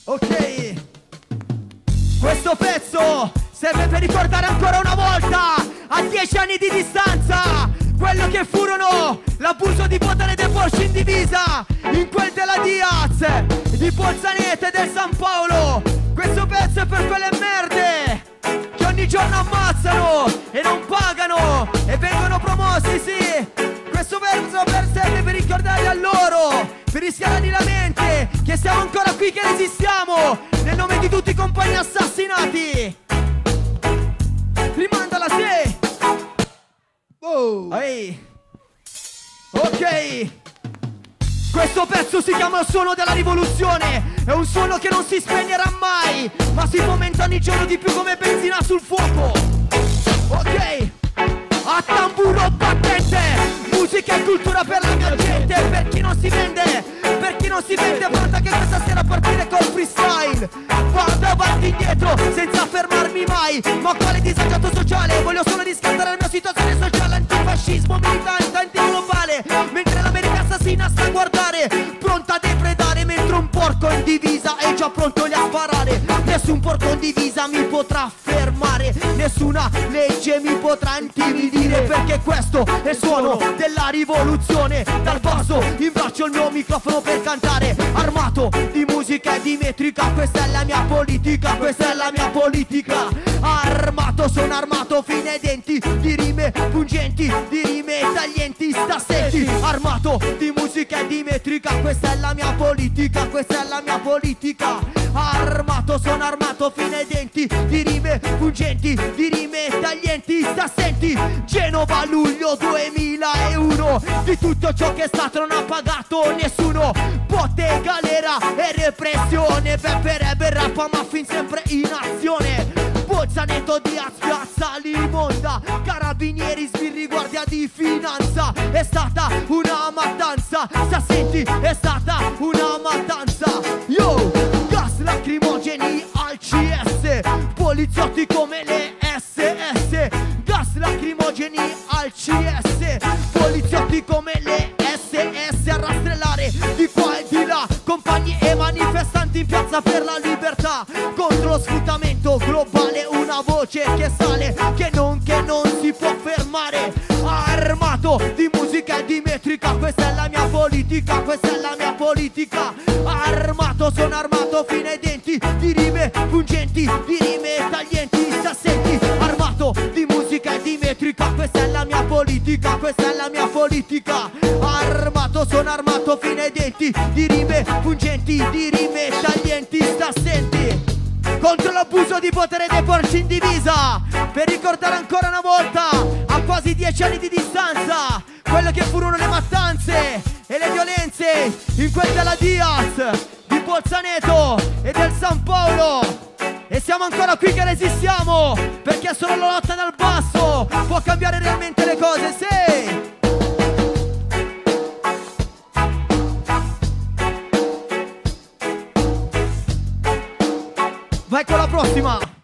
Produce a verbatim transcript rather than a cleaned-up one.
Ok, questo pezzo serve per ricordare ancora una volta, a dieci anni di distanza, quello che furono l'abuso di potere dei Porsche in divisa, in quel della Diaz, di Bolzanete e del San Paolo. Questo pezzo è per quelle merde che ogni giorno ammazzano e non pagano e vengono promossi, sì. Questo verso per serve per ricordare a loro, per rischiare la mente, che siamo ancora qui, che resistiamo, nel nome di tutti i compagni assassinati. Rimandala, sì. Oh. Ehi. Ok. Questo pezzo si chiama Il suono della rivoluzione. È un suono che non si spegnerà mai, ma si fomenta ogni giorno di più come benzina sul fuoco. Ok. A tamburo battente, musica e cultura per la mia gente. Per chi non si vende, per chi non si vende, pronta che questa sera partire col freestyle. Vado avanti e indietro senza fermarmi mai. Ma quale disagiato sociale? Voglio solo riscattare la mia situazione sociale. Antifascismo militante, antiglobale, mentre l'America assassina sta a guardare, pronta a depredare, mentre un porco in divisa è già pronto lì a sparare. Nessun porco in divisa mi potrà fermare, nessuna legge mi potrà intimidire, perché questo è il suono della rivoluzione. Dal basso imbraccio il mio microfono per cantare, armato di musica e di metrica. Questa è la mia politica, questa è la mia politica. Armato, sono armato fino ai denti, di rime pungenti, di rime taglienti. Sta senti, armato di musica e di metrica. Questa è la mia politica, questa è la mia politica. Armato, sono armato fino ai denti, di rime pungenti, di rime taglienti. Sta senti, Genova luglio duemilauno, di tutto ciò che è stato non ha pagato nessuno. Botte, galera e repressione, Beppe Rebe, rappa muffin sempre in azione. Bolzaneto, Diaz, piazza Limonda, carabinieri, sbirri, guardia di finanza. È stata una mattanza, sta senti, è stata una mattanza. Yo, gas lacrimogeni al C S, poliziotti come le S S. Gas lacrimogeni al C S, poliziotti come le S S. A rastrellare di qua e di là, compagni e manifestanti in piazza per la libertà, contro lo sfruttamento globale. Una voce che sale, che non, che non si può fermare. Armato di musica e di metrica, questa è la mia politica, questa è la mia politica. Armato, sono armato fino ai denti, di rime pungenti, di rime taglienti. Sta senti, armato di musica e di metrica. Questa è la mia politica, questa è la mia politica. Armato, sono armato fino ai denti, di rime pungenti, di rime taglienti. Sta senti, contro l'abuso di potere dei porci in divisa, per ricordare ancora una volta, a quasi dieci anni di distanza, quello che furono le mattanze e le violenze in quel della Diaz, di Bolzaneto e del San Paolo. E siamo ancora qui che resistiamo, perché solo la lotta dal basso può cambiare realmente le cose, sì! Vai con la prossima!